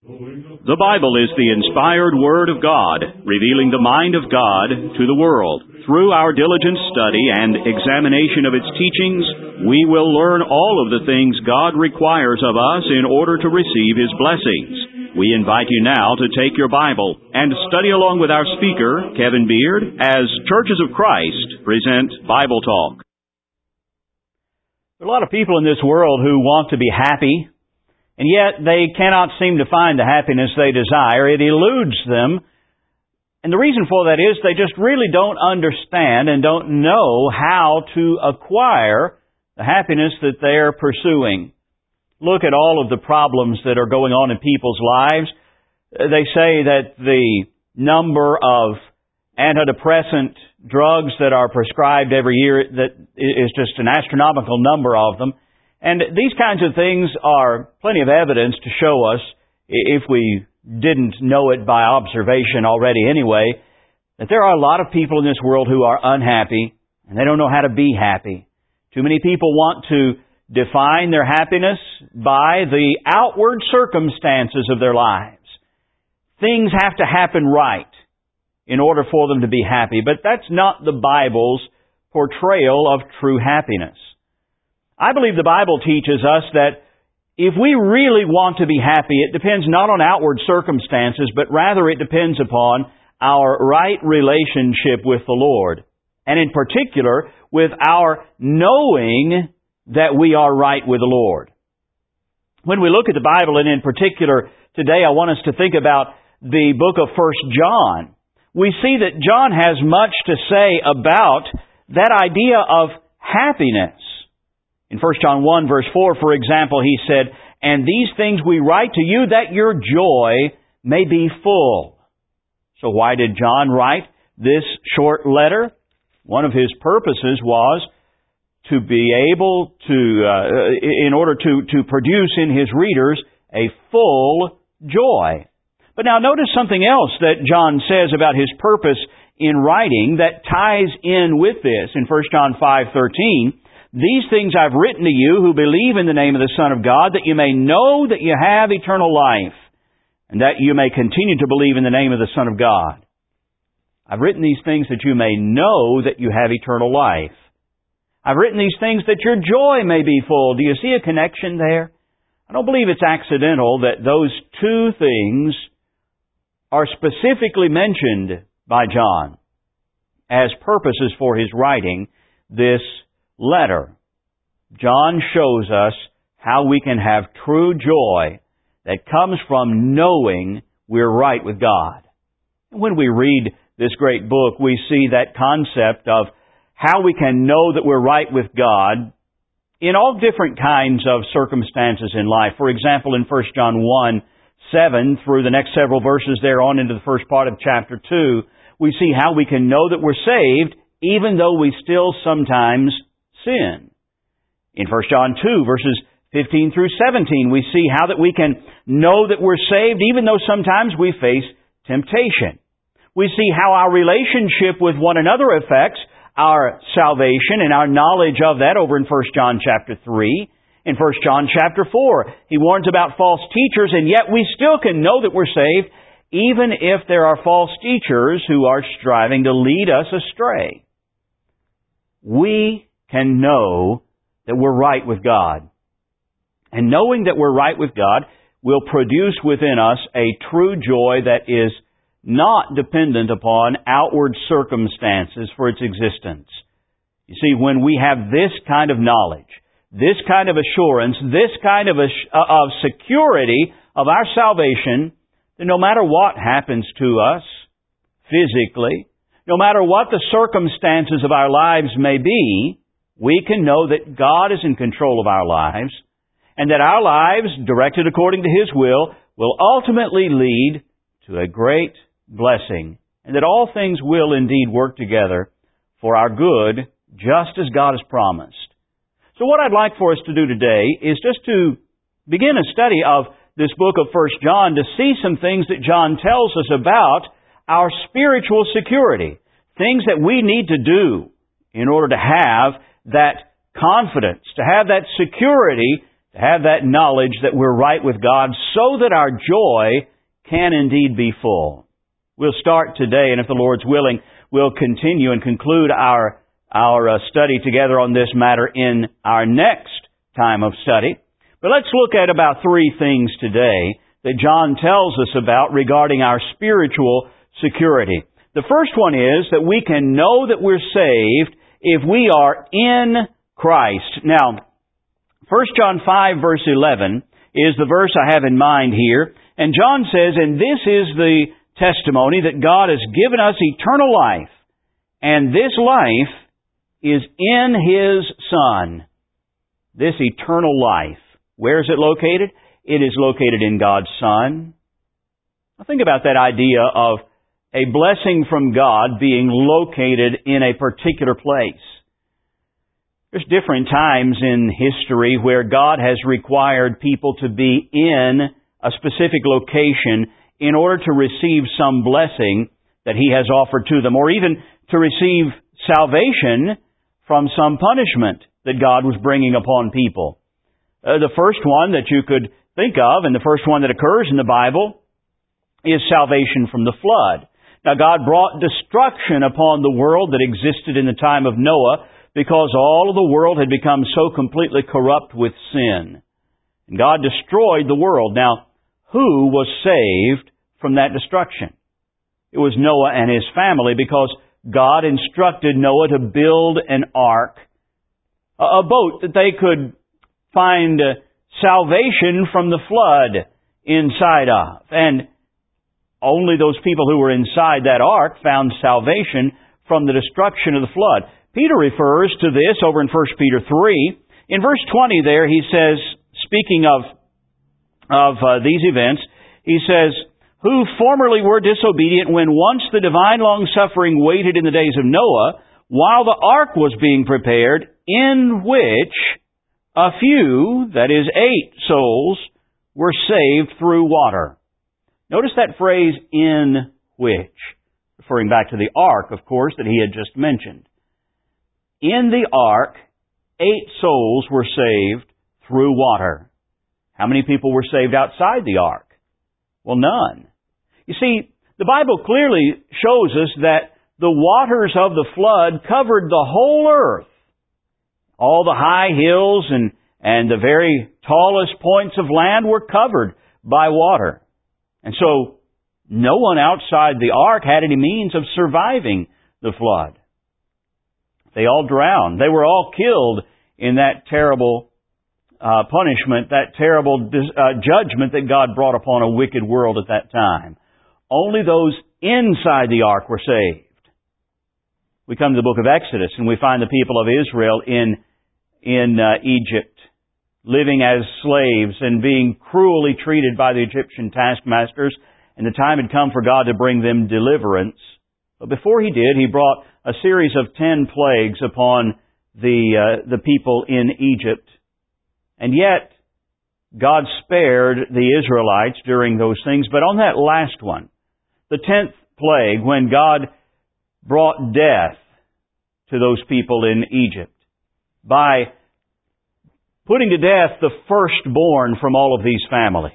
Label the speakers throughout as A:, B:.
A: The Bible is the inspired Word of God, revealing the mind of God to the world. Through our diligent study and examination of its teachings, we will learn all of the things God requires of us in order to receive His blessings. We invite you now to take your Bible and study along with our speaker, Kevin Beard, as Churches of Christ present Bible Talk.
B: There are a lot of people in this world who want to be happy, and yet they cannot seem to find the happiness they desire. It eludes them. And the reason for that is they just really don't understand and don't know how to acquire the happiness that they're pursuing. Look at all of the problems that are going on in people's lives. They say that the number of antidepressant drugs that are prescribed every year that is just an astronomical number of them. And these kinds of things are plenty of evidence to show us, if we didn't know it by observation already anyway, that there are a lot of people in this world who are unhappy, and they don't know how to be happy. Too many people want to define their happiness by the outward circumstances of their lives. Things have to happen right in order for them to be happy, but that's not the Bible's portrayal of true happiness. I believe the Bible teaches us that if we really want to be happy, it depends not on outward circumstances, but rather it depends upon our right relationship with the Lord. And in particular, with our knowing that we are right with the Lord. When we look at the Bible, and in particular today I want us to think about the book of 1 John, we see that John has much to say about that idea of happiness. In 1 John 1 verse 4, for example, he said, "And these things we write to you that your joy may be full." So why did John write this short letter? One of his purposes was to be able to, in order to produce in his readers a full joy. But now notice something else that John says about his purpose in writing that ties in with this. In 1 John 5:13, "These things I've written to you who believe in the name of the Son of God, that you may know that you have eternal life, and that you may continue to believe in the name of the Son of God." I've written these things that you may know that you have eternal life. I've written these things that your joy may be full. Do you see a connection there? I don't believe it's accidental that those two things are specifically mentioned by John as purposes for his writing this letter. John shows us how we can have true joy that comes from knowing we're right with God. When we read this great book, we see that concept of how we can know that we're right with God in all different kinds of circumstances in life. For example, in 1 John 1:7 through the next several verses there on into the first part of chapter 2, we see how we can know that we're saved even though we still sometimes sin. In 1 John 2, verses 15 through 17, we see how that we can know that we're saved even though sometimes we face temptation. We see how our relationship with one another affects our salvation and our knowledge of that over in 1 John chapter 3. In 1 John chapter 4, he warns about false teachers, and yet we still can know that we're saved even if there are false teachers who are striving to lead us astray. We can know that we're right with God. And knowing that we're right with God will produce within us a true joy that is not dependent upon outward circumstances for its existence. You see, when we have this kind of knowledge, this kind of assurance, this kind of security of our salvation, then no matter what happens to us physically, no matter what the circumstances of our lives may be, we can know that God is in control of our lives, and that our lives, directed according to His will ultimately lead to a great blessing, and that all things will indeed work together for our good, just as God has promised. So what I'd like for us to do today is just to begin a study of this book of 1 John to see some things that John tells us about our spiritual security, things that we need to do in order to have that confidence, to have that security to have that knowledge that we're right with God so that our joy can indeed be full. We'll start today, and if the Lord's willing, we'll continue and conclude our study together on this matter in our next time of study. But let's look at about three things today that John tells us about regarding our spiritual security. The first one is that we can know that we're saved if we are in Christ. Now, 1 John 5 verse 11 is the verse I have in mind here. And John says, "And this is the testimony that God has given us eternal life, and this life is in His Son." This eternal life, where is it located? It is located in God's Son. Now think about that idea of a blessing from God being located in a particular place. There's different times in history where God has required people to be in a specific location in order to receive some blessing that He has offered to them, or even to receive salvation from some punishment that God was bringing upon people. The first one that you could think of, and the first one that occurs in the Bible, is salvation from the flood. Now, God brought destruction upon the world that existed in the time of Noah because all of the world had become so completely corrupt with sin. And God destroyed the world. Now, who was saved from that destruction? It was Noah and his family, because God instructed Noah to build an ark, a boat that they could find salvation from the flood inside of. And only those people who were inside that ark found salvation from the destruction of the flood. Peter refers to this over in 1 Peter 3. In verse 20 there, he says, speaking of these events, he says, "Who formerly were disobedient when once the divine long-suffering waited in the days of Noah, while the ark was being prepared, in which a few," that is 8 souls, "were saved through water." Notice that phrase, "in which," referring back to the ark, of course, that he had just mentioned. In the ark, 8 souls were saved through water. How many people were saved outside the ark? Well, none. You see, the Bible clearly shows us that the waters of the flood covered the whole earth. All the high hills and the very tallest points of land were covered by water. And so, no one outside the ark had any means of surviving the flood. They all drowned. They were all killed in that terrible punishment, that terrible judgment that God brought upon a wicked world at that time. Only those inside the ark were saved. We come to the book of Exodus and we find the people of Israel in Egypt, living as slaves and being cruelly treated by the Egyptian taskmasters, and the time had come for God to bring them deliverance. But before He did, He brought a series of 10 plagues upon the people in Egypt. And yet, God spared the Israelites during those things. But on that last one, the 10th plague, when God brought death to those people in Egypt by putting to death the firstborn from all of these families,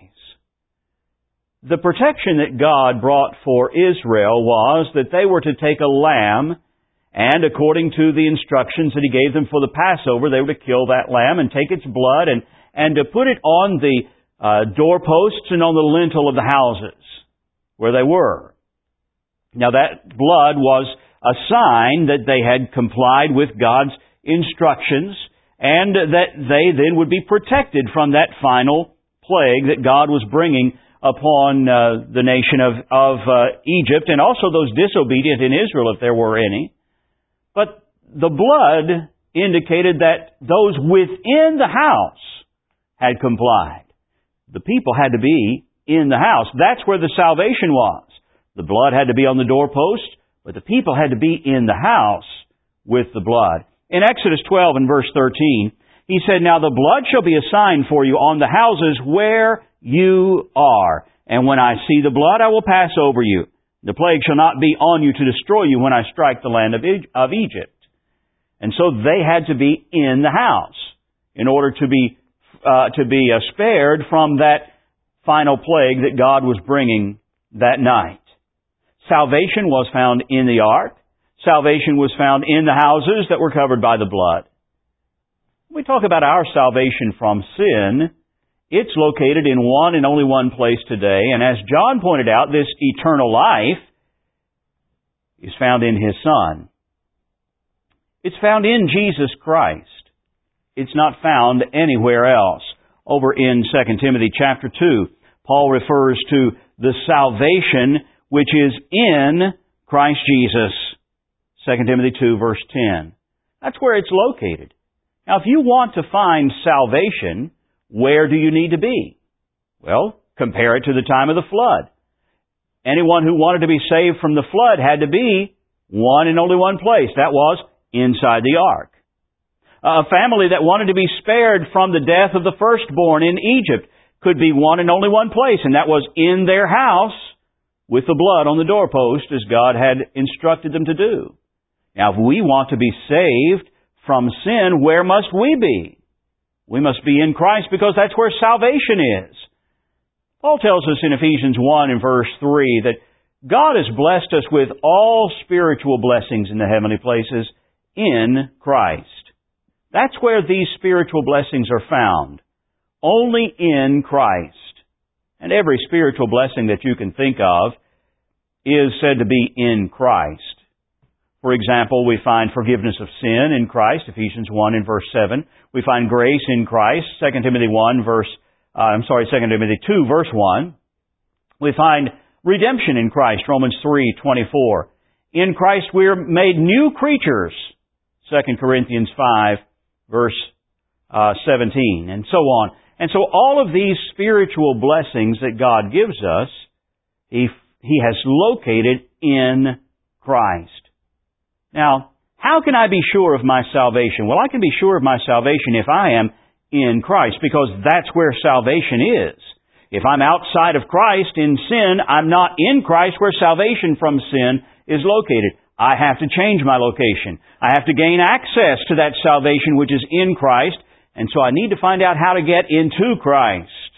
B: the protection that God brought for Israel was that they were to take a lamb, and according to the instructions that He gave them for the Passover, they were to kill that lamb and take its blood and to put it on the doorposts and on the lintel of the houses where they were. Now that blood was a sign that they had complied with God's instructions, and that they then would be protected from that final plague that God was bringing upon the nation of Egypt, and also those disobedient in Israel, if there were any. But the blood indicated that those within the house had complied. The people had to be in the house. That's where the salvation was. The blood had to be on the doorpost, but the people had to be in the house with the blood. In Exodus 12 and verse 13, He said, "Now the blood shall be a sign for you on the houses where you are. And when I see the blood, I will pass over you. The plague shall not be on you to destroy you when I strike the land of Egypt." And so they had to be in the house in order to be to be spared from that final plague that God was bringing that night. Salvation was found in the ark. Salvation was found in the houses that were covered by the blood. When we talk about our salvation from sin, it's located in one and only one place today. And as John pointed out, this eternal life is found in His Son. It's found in Jesus Christ. It's not found anywhere else. Over in 2 Timothy chapter 2, Paul refers to the salvation which is in Christ Jesus. 2 Timothy 2 verse 10. That's where it's located. Now, if you want to find salvation, where do you need to be? Well, compare it to the time of the flood. Anyone who wanted to be saved from the flood had to be one and only one place. That was inside the ark. A family that wanted to be spared from the death of the firstborn in Egypt could be one and only one place, and that was in their house with the blood on the doorpost as God had instructed them to do. Now, if we want to be saved from sin, where must we be? We must be in Christ because that's where salvation is. Paul tells us in Ephesians 1 and verse 3 that God has blessed us with all spiritual blessings in the heavenly places in Christ. That's where these spiritual blessings are found. Only in Christ. And every spiritual blessing that you can think of is said to be in Christ. For example, we find forgiveness of sin in Christ, Ephesians 1 and verse 7. We find grace in Christ, 2 Timothy 2 verse 1. We find redemption in Christ, Romans 3:24. In Christ we're made new creatures, 2 Corinthians 5 verse 17, and so on. And so all of these spiritual blessings that God gives us, He has located in Christ. Now, how can I be sure of my salvation? Well, I can be sure of my salvation if I am in Christ, because that's where salvation is. If I'm outside of Christ in sin, I'm not in Christ where salvation from sin is located. I have to change my location. I have to gain access to that salvation which is in Christ, and so I need to find out how to get into Christ.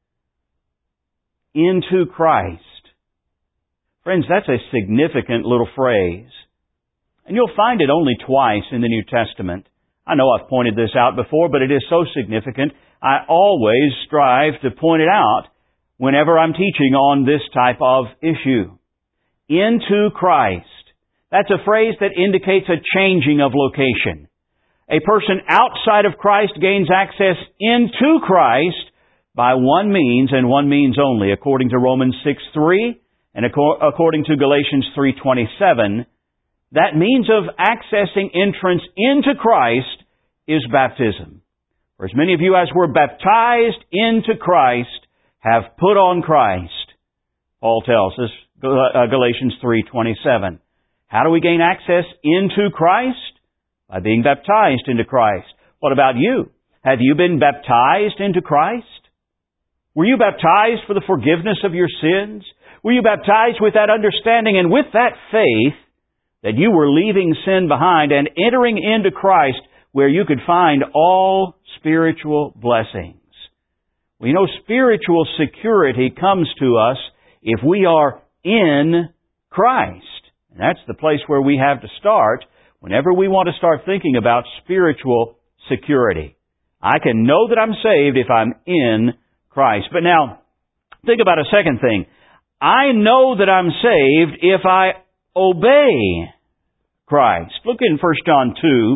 B: Into Christ. Friends, that's a significant little phrase. And you'll find it only twice in the New Testament. I know I've pointed this out before, but it is so significant, I always strive to point it out whenever I'm teaching on this type of issue. Into Christ. That's a phrase that indicates a changing of location. A person outside of Christ gains access into Christ by one means and one means only, according to Romans 6:3 and according to Galatians 3:27. That means of accessing entrance into Christ is baptism. For as many of you as were baptized into Christ have put on Christ, Paul tells us, Galatians 3:27. How do we gain access into Christ? By being baptized into Christ. What about you? Have you been baptized into Christ? Were you baptized for the forgiveness of your sins? Were you baptized with that understanding and with that faith that you were leaving sin behind and entering into Christ where you could find all spiritual blessings? Well, you know, spiritual security comes to us if we are in Christ. And that's the place where we have to start whenever we want to start thinking about spiritual security. I can know that I'm saved if I'm in Christ. But now, think about a second thing. I know that I'm saved if I obey Christ. Look in 1 John 2,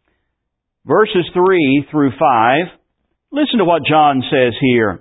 B: verses 3 through 5. Listen to what John says here.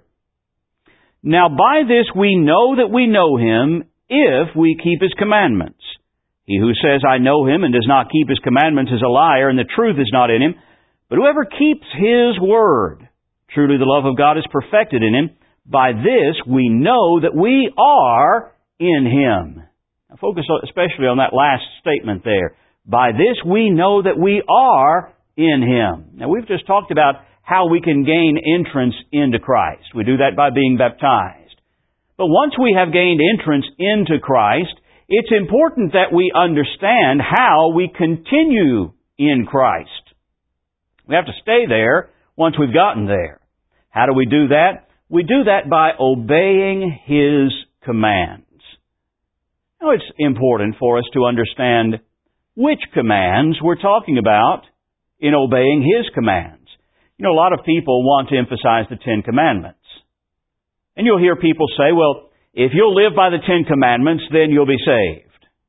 B: Now by this we know that we know Him if we keep His commandments. He who says, I know Him and does not keep His commandments is a liar, and the truth is not in him. But whoever keeps His word, truly the love of God is perfected in him. By this we know that we are in Him. Now focus especially on that last statement there. By this we know that we are in Him. Now we've just talked about how we can gain entrance into Christ. We do that by being baptized. But once we have gained entrance into Christ, it's important that we understand how we continue in Christ. We have to stay there once we've gotten there. How do we do that? We do that by obeying His commands. Now, it's important for us to understand which commands we're talking about in obeying His commands. You know, a lot of people want to emphasize the Ten Commandments. And you'll hear people say, well, if you'll live by the Ten Commandments, then you'll be saved.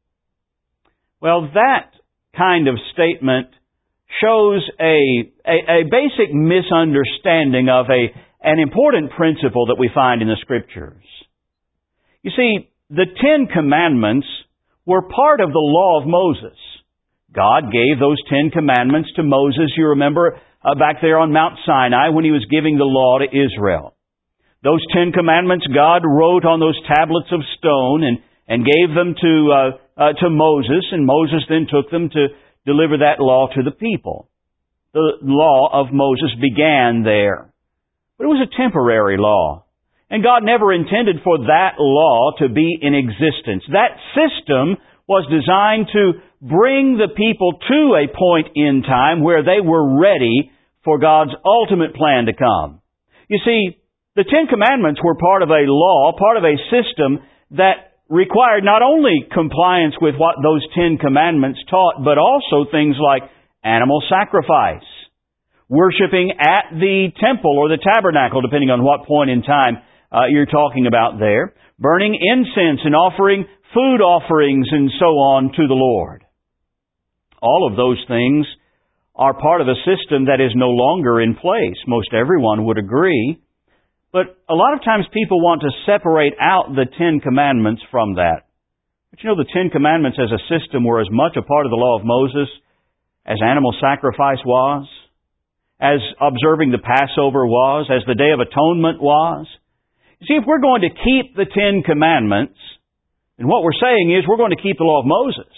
B: Well, that kind of statement shows a basic misunderstanding of an important principle that we find in the Scriptures. You see, the Ten Commandments were part of the law of Moses. God gave those Ten Commandments to Moses, you remember, back there on Mount Sinai when He was giving the law to Israel. Those Ten Commandments God wrote on those tablets of stone and gave them to Moses, and Moses then took them to deliver that law to the people. The law of Moses began there. But it was a temporary law. And God never intended for that law to be in existence. That system was designed to bring the people to a point in time where they were ready for God's ultimate plan to come. You see, the Ten Commandments were part of a law, part of a system that required not only compliance with what those Ten Commandments taught, but also things like animal sacrifice, worshiping at the temple or the tabernacle, depending on what point in time you're talking about there, burning incense and offering food offerings and so on to the Lord. All of those things are part of a system that is no longer in place. Most everyone would agree. But a lot of times people want to separate out the Ten Commandments from that. But you know, the Ten Commandments as a system were as much a part of the law of Moses as animal sacrifice was, as observing the Passover was, as the Day of Atonement was. You see, if we're going to keep the Ten Commandments, then what we're saying is we're going to keep the law of Moses.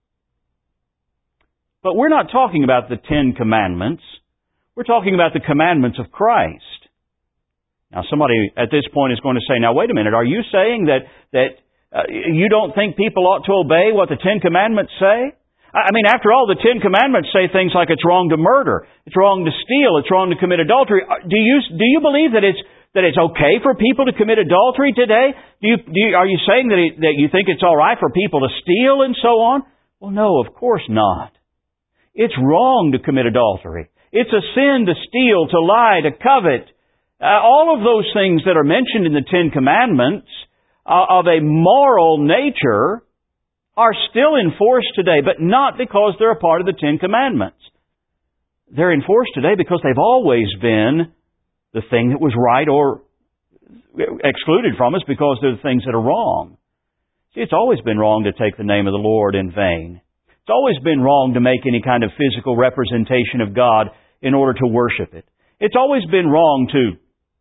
B: But we're not talking about the Ten Commandments. We're talking about the commandments of Christ. Now, somebody at this point is going to say, now, wait a minute, are you saying that you don't think people ought to obey what the Ten Commandments say? I mean, after all, the Ten Commandments say things like it's wrong to murder, it's wrong to steal, it's wrong to commit adultery. Do you believe that it's okay for people to commit adultery today? Are you saying that you think it's all right for people to steal and so on? Well, no, of course not. It's wrong to commit adultery. It's a sin to steal, to lie, to covet. All of those things that are mentioned in the Ten Commandments of a moral nature are still enforced today, but not because they're a part of the Ten Commandments. They're enforced today because they've always been the thing that was right or excluded from us because they're the things that are wrong. See, it's always been wrong to take the name of the Lord in vain. It's always been wrong to make any kind of physical representation of God in order to worship it. It's always been wrong to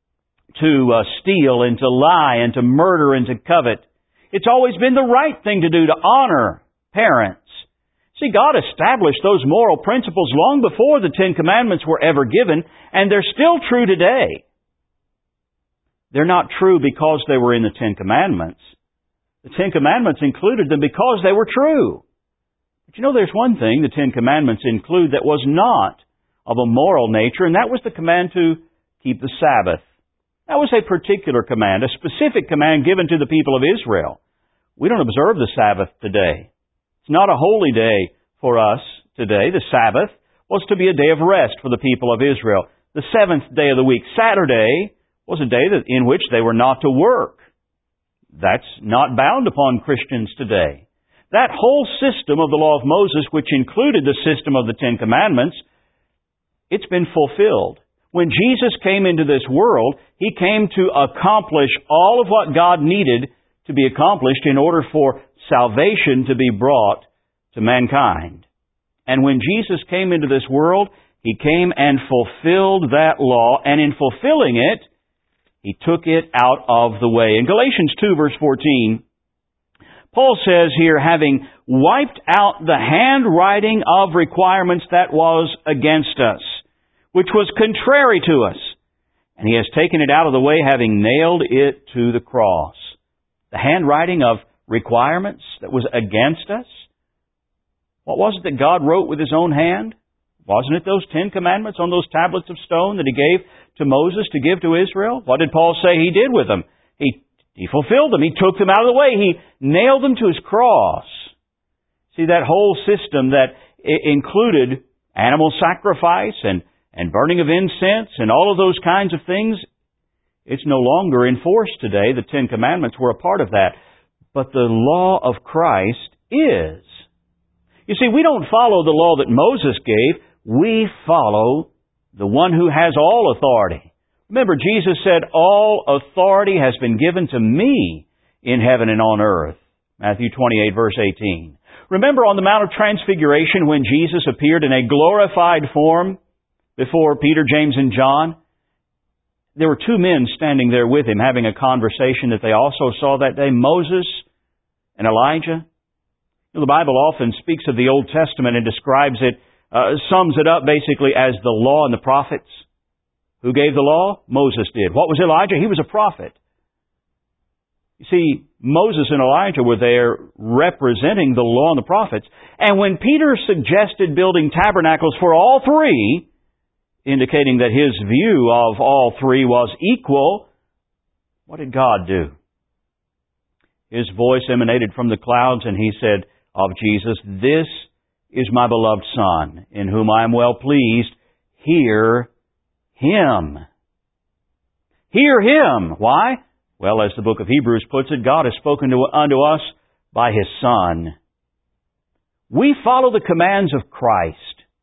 B: steal and to lie and to murder and to covet. It's always been the right thing to do to honor parents. See, God established those moral principles long before the Ten Commandments were ever given, and they're still true today. They're not true because they were in the Ten Commandments. The Ten Commandments included them because they were true. But you know, there's one thing the Ten Commandments include that was not of a moral nature, and that was the command to keep the Sabbath. That was a particular command, a specific command given to the people of Israel. We don't observe the Sabbath today. It's not a holy day for us today. The Sabbath was to be a day of rest for the people of Israel. The seventh day of the week, Saturday, was a day in which they were not to work. That's not bound upon Christians today. That whole system of the law of Moses, which included the system of the Ten Commandments, it's been fulfilled. When Jesus came into this world, He came to accomplish all of what God needed to be accomplished in order for salvation to be brought to mankind. And when Jesus came into this world, He came and fulfilled that law, and in fulfilling it, He took it out of the way. In Galatians 2, verse 14, Paul says here, having wiped out the handwriting of requirements that was against us, which was contrary to us, and He has taken it out of the way, having nailed it to the cross. The handwriting of requirements that was against us. What was it that God wrote with His own hand? Wasn't it those 10 commandments on those tablets of stone that He gave to Moses to give to Israel? What did Paul say He did with them? He fulfilled them. He took them out of the way. He nailed them to His cross. See, that whole system that included animal sacrifice and burning of incense and all of those kinds of things, it's no longer in force today. The 10 Commandments were a part of that. But the law of Christ is. You see, we don't follow the law that Moses gave. We follow the one who has all authority. Remember, Jesus said, all authority has been given to me in heaven and on earth. Matthew 28, verse 18. Remember on the Mount of Transfiguration when Jesus appeared in a glorified form before Peter, James, and John? There were 2 men standing there with Him having a conversation that they also saw that day, Moses and Elijah. The Bible often speaks of the Old Testament and describes it, sums it up basically as the law and the prophets. Who gave the law? Moses did. What was Elijah? He was a prophet. You see, Moses and Elijah were there representing the law and the prophets. And when Peter suggested building tabernacles for all 3, indicating that his view of all 3 was equal, what did God do? His voice emanated from the clouds and He said of Jesus, "This is my beloved Son, in whom I am well pleased. Hear Him." Hear Him. Why? Well, as the book of Hebrews puts it, God has spoken unto us by His Son. We follow the commands of Christ.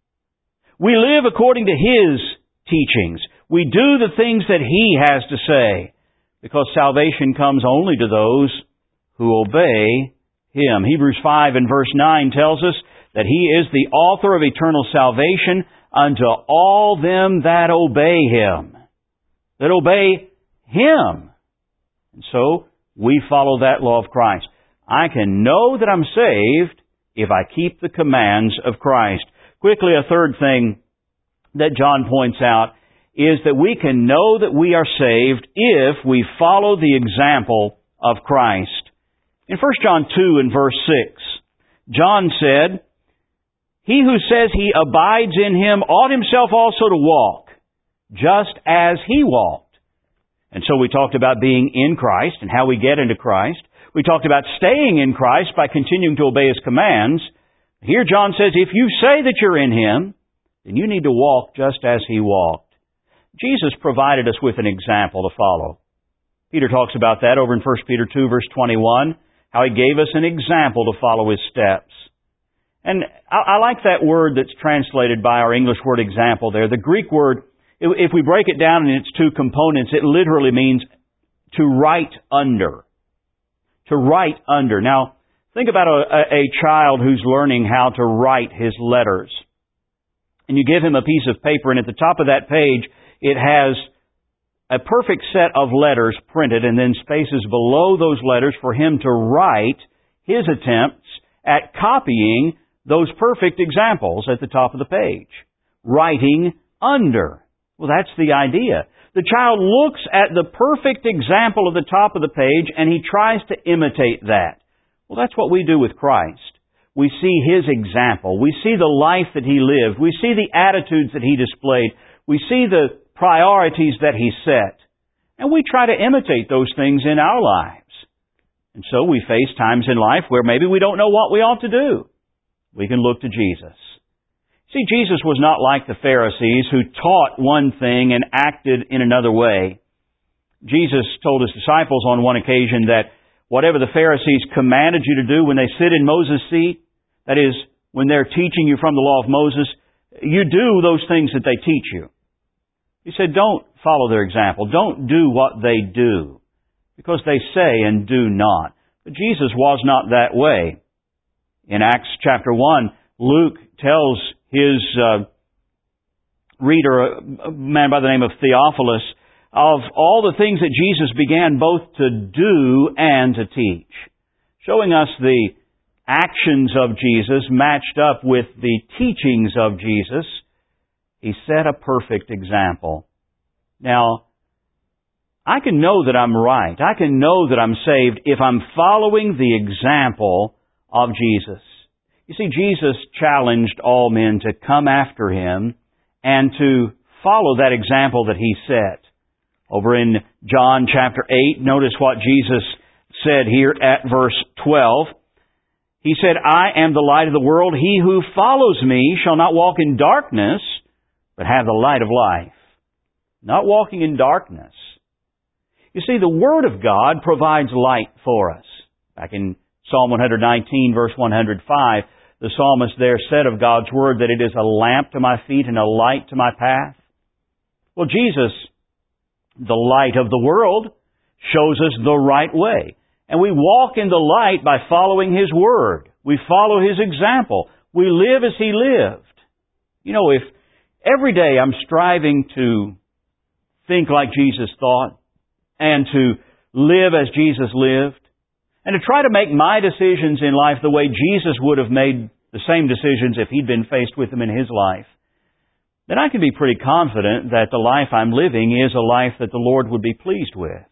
B: We live according to His teachings. We do the things that He has to say, because salvation comes only to those who obey Him. Hebrews 5 and verse 9 tells us that He is the author of eternal salvation unto all them that obey Him. That obey Him. And so, we follow that law of Christ. I can know that I'm saved if I keep the commands of Christ. Quickly, a third thing that John points out is that we can know that we are saved if we follow the example of Christ. In 1 John 2 and verse 6, John said, "He who says he abides in Him ought himself also to walk, just as He walked." And so we talked about being in Christ and how we get into Christ. We talked about staying in Christ by continuing to obey His commands. Here John says, if you say that you're in Him, then you need to walk just as He walked. Jesus provided us with an example to follow. Peter talks about that over in 1 Peter 2, verse 21, how He gave us an example to follow His steps. And I like that word that's translated by our English word example there. The Greek word, if we break it down in its 2 components, it literally means to write under. To write under. Now, think about a child who's learning how to write his letters. And you give him a piece of paper, and at the top of that page, it has a perfect set of letters printed, and then spaces below those letters for him to write his attempts at copying those perfect examples at the top of the page. Writing under. Well, that's the idea. The child looks at the perfect example at the top of the page, and he tries to imitate that. Well, that's what we do with Christ. We see His example. We see the life that He lived. We see the attitudes that He displayed. We see the priorities that He set. And we try to imitate those things in our lives. And so we face times in life where maybe we don't know what we ought to do. We can look to Jesus. See, Jesus was not like the Pharisees who taught one thing and acted in another way. Jesus told His disciples on one occasion that whatever the Pharisees commanded you to do when they sit in Moses' seat, that is, when they're teaching you from the law of Moses, you do those things that they teach you. He said, don't follow their example. Don't do what they do, because they say and do not. But Jesus was not that way. In Acts chapter 1, Luke tells his reader, a man by the name of Theophilus, of all the things that Jesus began both to do and to teach, showing us the actions of Jesus matched up with the teachings of Jesus. He set a perfect example. Now, I can know that I'm right. I can know that I'm saved if I'm following the example of Jesus. You see, Jesus challenged all men to come after Him and to follow that example that He set. Over in John chapter 8, notice what Jesus said here at verse 12. He said, I am the light of the world. He who follows me shall not walk in darkness, but have the light of life. Not walking in darkness. You see, the Word of God provides light for us. Back in Psalm 119, verse 105, the psalmist there said of God's Word that it is a lamp to my feet and a light to my path. Well, Jesus, the light of the world, shows us the right way. And we walk in the light by following His Word. We follow His example. We live as He lived. You know, if every day I'm striving to think like Jesus thought and to live as Jesus lived and to try to make my decisions in life the way Jesus would have made the same decisions if He'd been faced with them in His life, then I can be pretty confident that the life I'm living is a life that the Lord would be pleased with.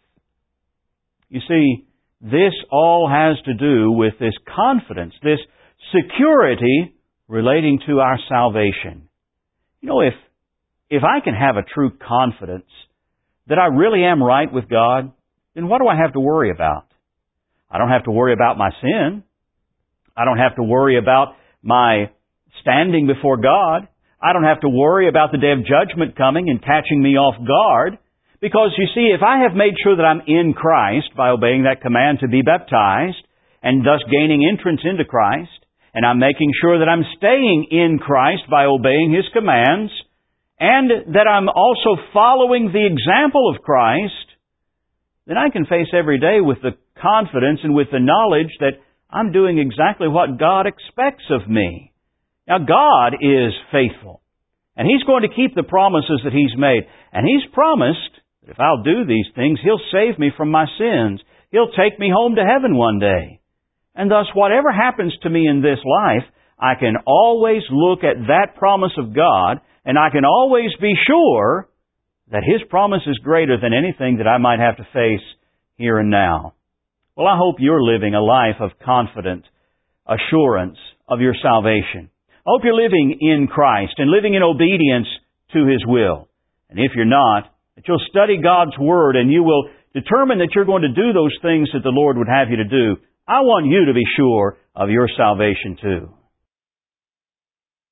B: You see, this all has to do with this confidence, this security relating to our salvation. You know, if I can have a true confidence that I really am right with God, then what do I have to worry about? I don't have to worry about my sin. I don't have to worry about my standing before God. I don't have to worry about the day of judgment coming and catching me off guard. Because, you see, if I have made sure that I'm in Christ by obeying that command to be baptized and thus gaining entrance into Christ, and I'm making sure that I'm staying in Christ by obeying His commands, and that I'm also following the example of Christ, then I can face every day with the confidence and with the knowledge that I'm doing exactly what God expects of me. Now, God is faithful, and He's going to keep the promises that He's made, and He's promised that if I'll do these things, He'll save me from my sins. He'll take me home to heaven one day. And thus, whatever happens to me in this life, I can always look at that promise of God, and I can always be sure that His promise is greater than anything that I might have to face here and now. Well, I hope you're living a life of confident assurance of your salvation. I hope you're living in Christ and living in obedience to His will. And if you're not, that you'll study God's Word and you will determine that you're going to do those things that the Lord would have you to do. I want you to be sure of your salvation too.